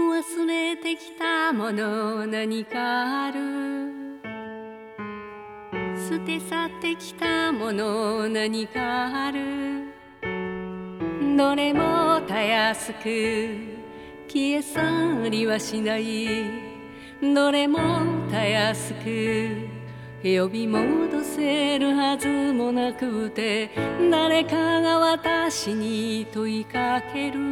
忘れてきたもの何かある。捨て去ってきたもの何かある。どれもたやすく消え去りはしない。どれもたやすく呼び戻せるはずもなくて、誰かが私に問いかける。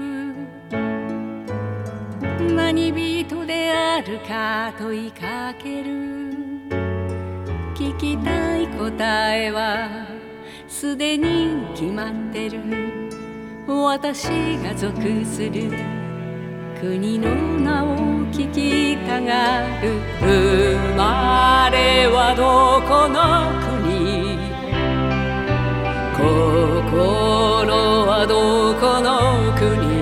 何人であるか問いかける。聞きたい答えはすでに決まってる。私が属する国の名を聞きたがる。生まれはどこの国、心はどこの国。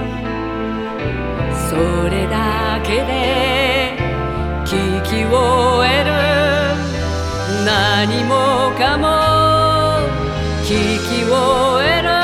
それだけで聞き終える。何もかも聞き終える。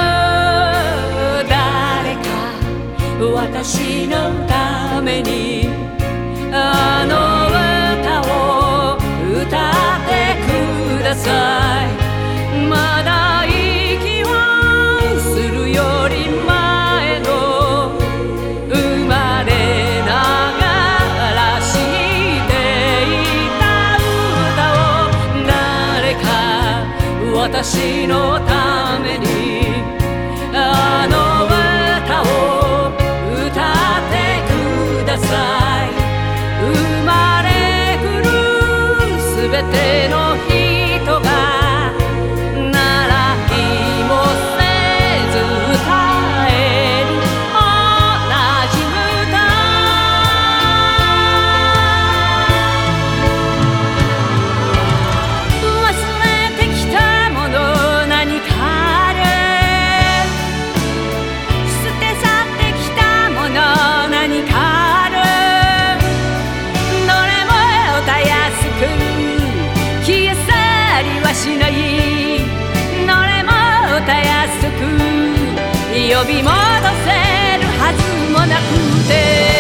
誰か私のためにあの歌を歌ってください。まだ息をするより前の生まれながら知っていた歌を、誰か私のためにあの歌を歌ってください。生まれ来るすべての人が習いもせず歌える同じ歌。忘れてきたもの何かある。捨て去ってきたもの何かある。どれもたやすく消え去りはしない。どれもたやすく呼び戻せるはずもなくて。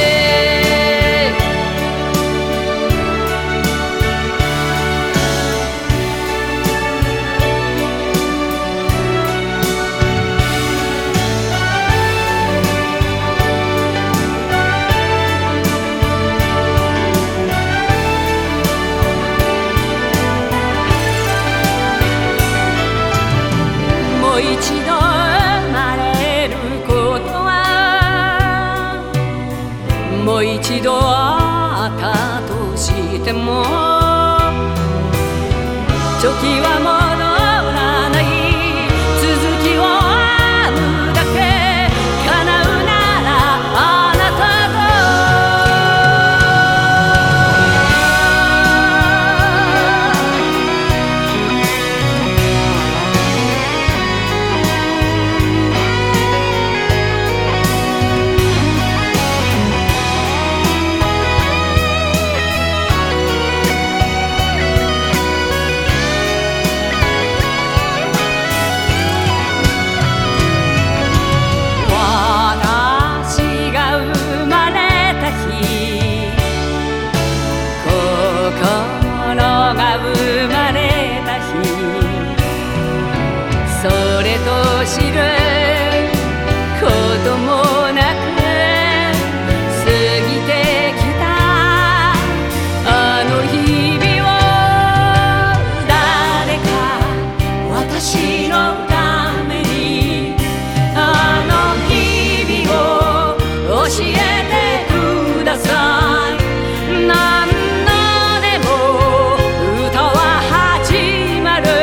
もう一度生まれることはもう一度あったとしても、時は戻らない。続きを編むだけ叶うならあなた知ることもなく過ぎてきたあの日々を、誰か私のためにあの日々を教えてください。何度でも歌は始まる。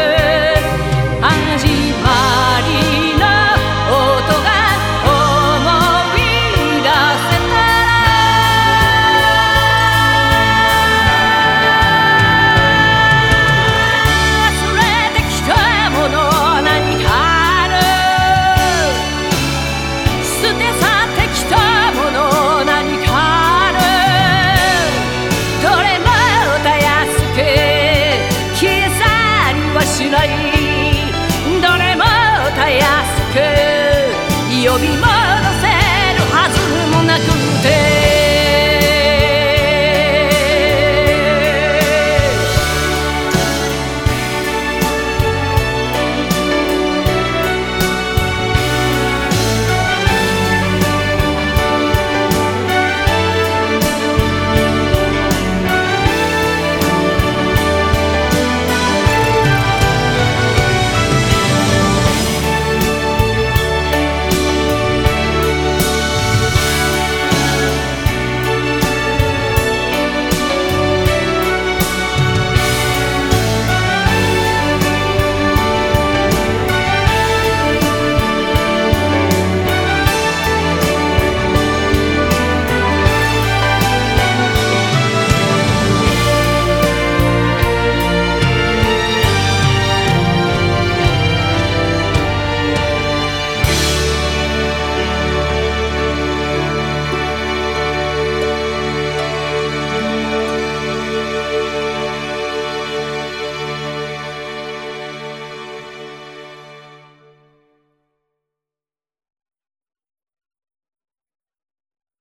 どれもたやすく呼び